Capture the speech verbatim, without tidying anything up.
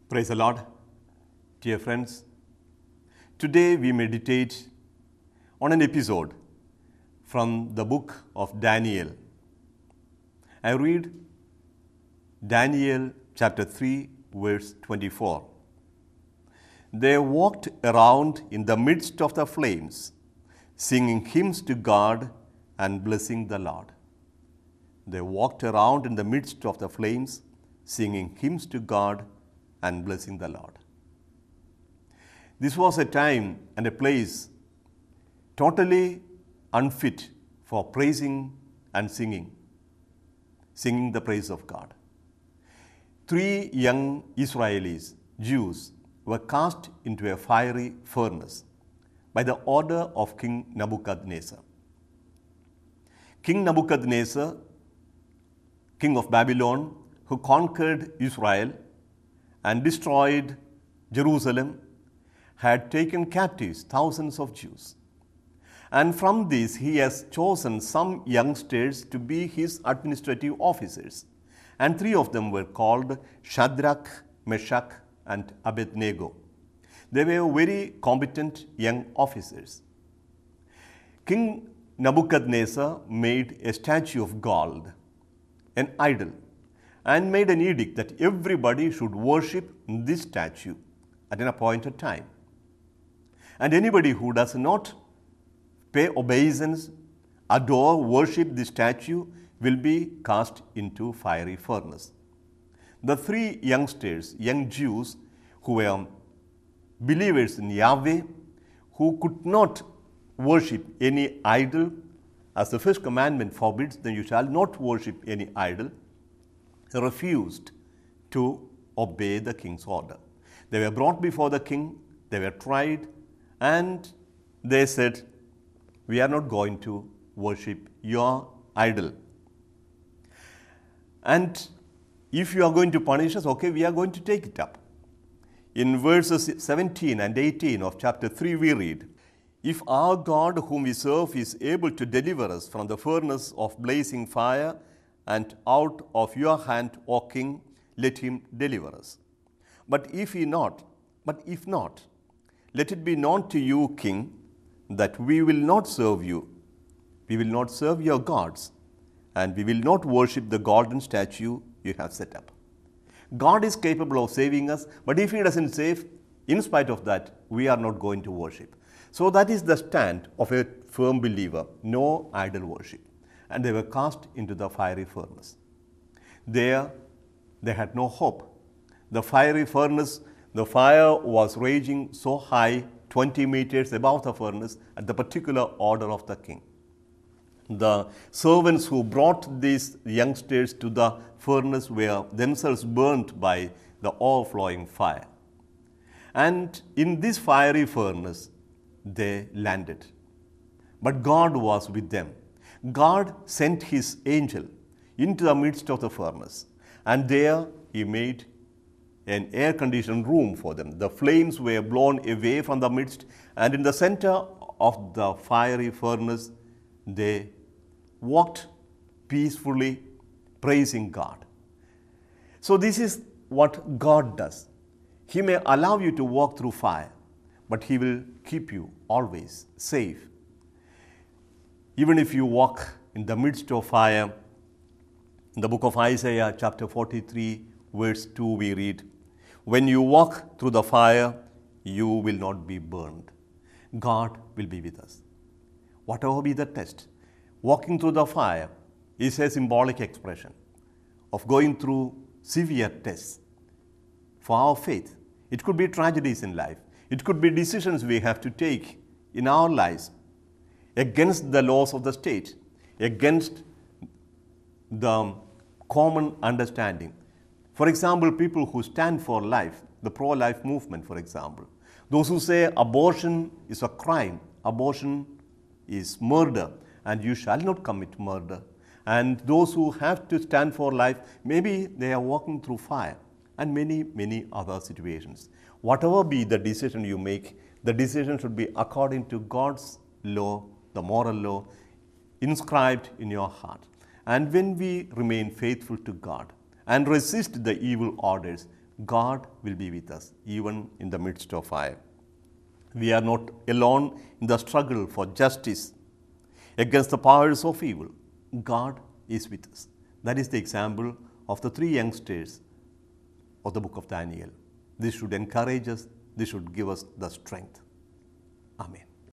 Praise the Lord, dear friends. Today we meditate on an episode from the book of Daniel. I read Daniel chapter three, verse twenty-four. They walked around in the midst of the flames, singing hymns to God and blessing the Lord. They walked around in the midst of the flames, singing hymns to God and blessing the Lord. This was a time and a place totally unfit for praising and singing, singing the praise of God. Three young Israelis, Jews, were cast into a fiery furnace by the order of King Nebuchadnezzar. King Nebuchadnezzar, king of Babylon, who conquered Israel and destroyed Jerusalem, had taken captives thousands of Jews. And from these he has chosen some youngsters to be his administrative officers. And three of them were called Shadrach, Meshach, and Abednego. They were very competent young officers. King Nebuchadnezzar made a statue of gold, an idol, and made an edict that everybody should worship this statue at an appointed time. And anybody who does not pay obeisance, adore, worship this statue will be cast into fiery furnace. The three youngsters, young Jews, who were believers in Yahweh, who could not worship any idol, as the first commandment forbids, then you shall not worship any idol, refused to obey the king's order. They were brought before the king, they were tried, and they said, "We are not going to worship your idol. And if you are going to punish us, okay, we are going to take it up." In verses seventeen and eighteen of chapter three, we read, "If our God whom we serve is able to deliver us from the furnace of blazing fire and out of your hand, O king, let him deliver us. But if he not, but if not, let it be known to you, king, that we will not serve you. We will not serve your gods, and we will not worship the golden statue you have set up." God is capable of saving us, but if he doesn't save, in spite of that, we are not going to worship. So that is the stand of a firm believer, no idol worship. And they were cast into the fiery furnace. There, they had no hope. The fiery furnace, the fire was raging so high, twenty meters above the furnace, at the particular order of the king. The servants who brought these youngsters to the furnace were themselves burnt by the overflowing fire. And in this fiery furnace, they landed. But God was with them. God sent his angel into the midst of the furnace, and there he made an air-conditioned room for them. The flames were blown away from the midst, and in the center of the fiery furnace, they walked peacefully, praising God. So this is what God does. He may allow you to walk through fire, but he will keep you always safe. Even if you walk in the midst of fire, in the book of Isaiah chapter forty-three, verse two, we read, "When you walk through the fire, you will not be burned." God will be with us. Whatever be the test, walking through the fire is a symbolic expression of going through severe tests for our faith. It could be tragedies in life. It could be decisions we have to take in our lives against the laws of the state, against the common understanding. For example, people who stand for life, the pro-life movement, for example, those who say abortion is a crime, abortion is murder, and you shall not commit murder. And those who have to stand for life, maybe they are walking through fire, and many, many other situations. Whatever be the decision you make, the decision should be according to God's law, the moral law, inscribed in your heart. And when we remain faithful to God and resist the evil orders, God will be with us even in the midst of fire. We are not alone in the struggle for justice against the powers of evil. God is with us. That is the example of the three youngsters of the book of Daniel. This should encourage us. This should give us the strength. Amen.